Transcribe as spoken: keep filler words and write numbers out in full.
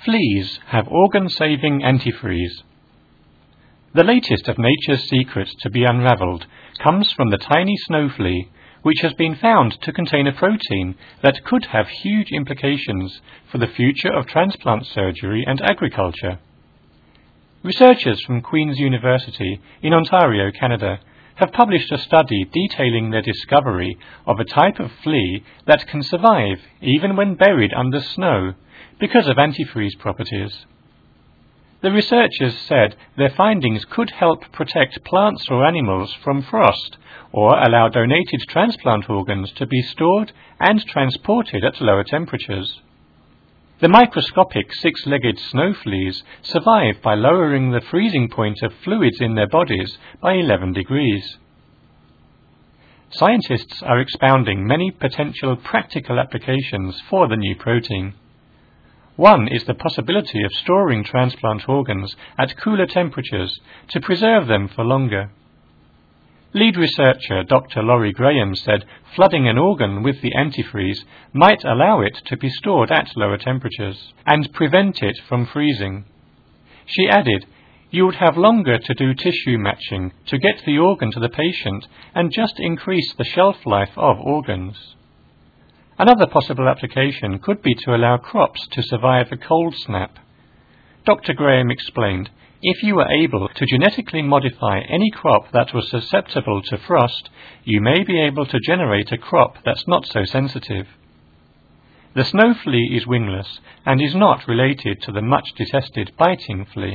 Fleas have organ-saving antifreeze. The latest of nature's secrets to be unravelled comes from the tiny snow flea, which has been found to contain a protein that could have huge implications for the future of transplant surgery and agriculture. Researchers from Queen's University in Ontario, Canada, have published a study detailing their discovery of a type of flea that can survive even when buried under snow because of antifreeze properties. The researchers said their findings could help protect plants or animals from frost or allow donated transplant organs to be stored and transported at lower temperatures. The microscopic six-legged snow fleas survive by lowering the freezing point of fluids in their bodies by eleven degrees. Scientists are expounding many potential practical applications for the new protein. One is the possibility of storing transplant organs at cooler temperatures to preserve them for longer. Lead researcher Doctor Laurie Graham said flooding an organ with the antifreeze might allow it to be stored at lower temperatures and prevent it from freezing. She added, "You would have longer to do tissue matching to get the organ to the patient and just increase the shelf life of organs." Another possible application could be to allow crops to survive a cold snap. Doctor Graham explained, if you were able to genetically modify any crop that was susceptible to frost, you may be able to generate a crop that's not so sensitive. The snow flea is wingless and is not related to the much detested biting flea.